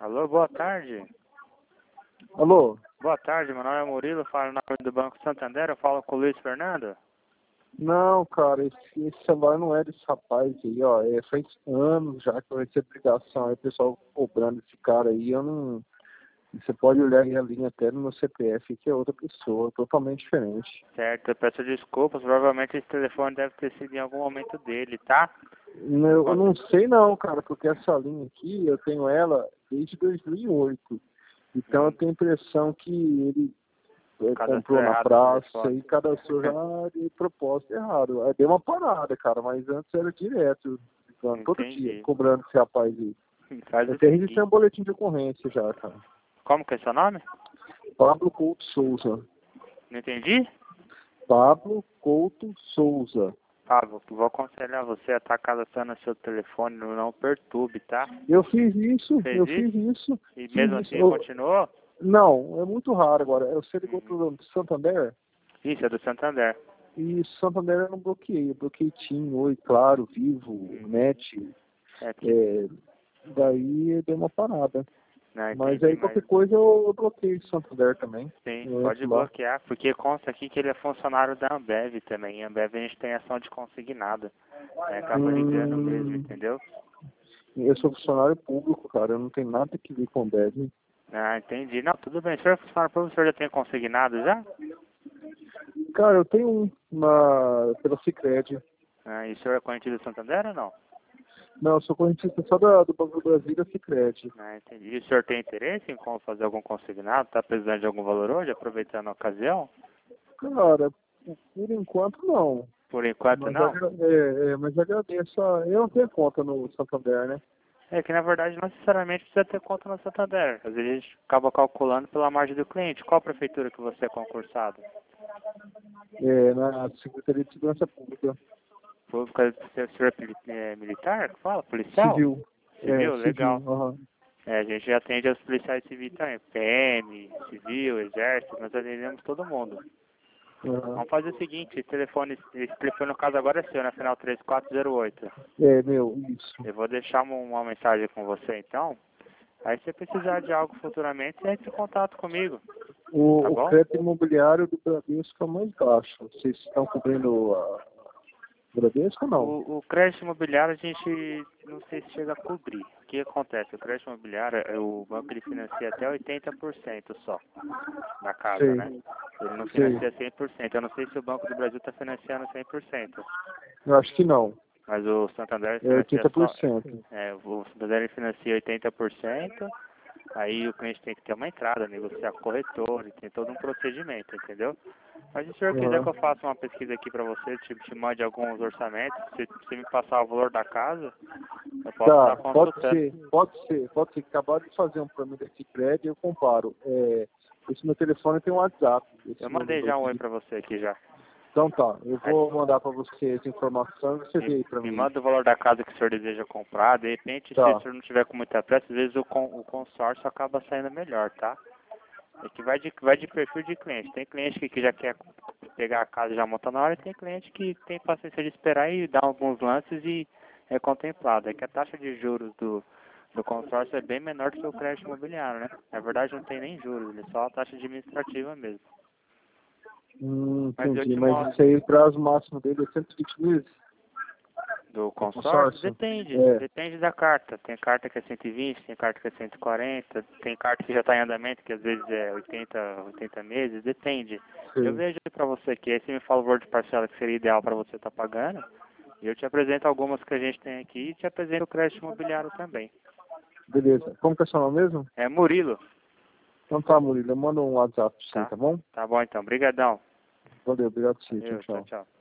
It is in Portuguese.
Alô, boa tarde. Alô? Boa tarde, meu nome é Murilo, falo na frente do Banco Santander, eu falo com o Luiz Fernando. Não, cara, esse celular não é desse rapaz aí, ó. Faz anos já que eu recebo ligação aí, o pessoal cobrando esse cara aí, eu não. Você pode olhar aí a linha até no meu CPF, que é outra pessoa, totalmente diferente. Certo, eu peço desculpas, provavelmente esse telefone deve ter sido em algum momento dele, tá? Eu não sei não, cara, porque essa linha aqui, eu tenho ela desde 2008. Então eu tenho a impressão que ele comprou na praça e cadastrou já de propósito errado. Aí deu uma parada, cara, mas antes era direto, todo dia, cobrando esse rapaz aí. Eu até registrei um boletim de ocorrência já, cara. Como que é seu nome? Pablo Couto Souza. Não entendi? Pablo Couto Souza. Pablo, vou aconselhar você a estar cadastrando seu telefone no Não Perturbe, tá? Eu fiz isso, fiz isso. E fiz mesmo isso. assim continuou? Não, é muito raro agora. Você ligou pro Santander? Isso, é do Santander. E Santander eu não bloqueei. Eu bloqueei TIM, Oi, Claro, Vivo, NET. Daí deu uma parada. Não, mas aí qualquer coisa eu bloqueei o Santander também. Sim, pode bloquear, porque consta aqui que ele é funcionário da Ambev também. A Ambev a gente tem ação de consignado. Acaba ligando mesmo, entendeu? Eu sou funcionário público, cara. Eu não tenho nada que ver com a Ambev. Ah, entendi. Não, tudo bem. O senhor é funcionário público, o senhor já tem consignado já? Cara, eu tenho pela Sicredi. Ah, e o senhor é correntista do Santander ou não? Não, eu sou correntista só do Banco do Brasil e da Sicredi. Ah, entendi. E o senhor tem interesse em como fazer algum consignado? Está precisando de algum valor hoje, aproveitando a ocasião? Cara, por enquanto não. Por enquanto mas não? Mas agradeço. Eu não tenho conta no Santander, né? É que na verdade não necessariamente precisa ter conta no Santander. Às vezes a gente acaba calculando pela margem do cliente. Qual prefeitura que você é concursado? Na Secretaria de Segurança Pública. Pública, o senhor é militar? Que fala? Policial? Civil. Civil, legal. Civil, A gente já atende aos policiais civis também. PM, civil, exército, nós atendemos todo mundo. Vamos fazer o seguinte, esse telefone no caso agora é seu, na final 3408. Isso. Eu vou deixar uma mensagem com você então. Aí se você precisar de algo futuramente, você entra em contato comigo. O crédito imobiliário do Bradesco é mais baixo. Vocês estão cobrindo a Bradesco ou não? O crédito imobiliário a gente não sei se chega a cobrir. O que acontece? O crédito imobiliário, o banco ele financia até 80% só na casa, né? Ele não financia 100%. Eu não sei se o Banco do Brasil está financiando 100%. Eu acho que não. Mas o Santander financia 80%. O Santander financia 80%. Aí o cliente tem que ter uma entrada, negociar com o corretor, tem todo um procedimento, entendeu? Mas se o senhor quiser que eu faça uma pesquisa aqui para você, te mande alguns orçamentos, se você me passar o valor da casa, eu posso estar consultando. Pode ser. Acabaram de fazer um plano desse crédito, eu comparo. Esse meu telefone tem um WhatsApp. Eu mandei já um oi para você aqui já. Então tá, eu vou mandar para você essa informação e você vê aí para mim. Me manda o valor da casa que o senhor deseja comprar, de repente, se o senhor não tiver com muita pressa, às vezes o consórcio acaba saindo melhor, tá? É que vai de perfil de cliente. Tem cliente que já quer pegar a casa e já montar na hora, e tem cliente que tem paciência de esperar e dar alguns lances e é contemplado. É que a taxa de juros do consórcio é bem menor do que o crédito imobiliário, né? Na verdade não tem nem juros, ele é só a taxa administrativa mesmo. Entendi, mas isso aí, o prazo máximo dele é 120 meses? Do consórcio? Depende da carta. Tem carta que é 120, tem carta que é 140, tem carta que já está em andamento, que às vezes é 80 meses, depende. Eu vejo para você aqui, aí você me fala o valor de parcela que seria ideal para você estar pagando, e eu te apresento algumas que a gente tem aqui e te apresento o crédito imobiliário também. Beleza. Como que é seu nome mesmo? É Murilo. Então tá, Murilo, eu mando um WhatsApp pra você, tá bom? Tá bom então, brigadão. Valeu, obrigado por você. Tchau, tchau.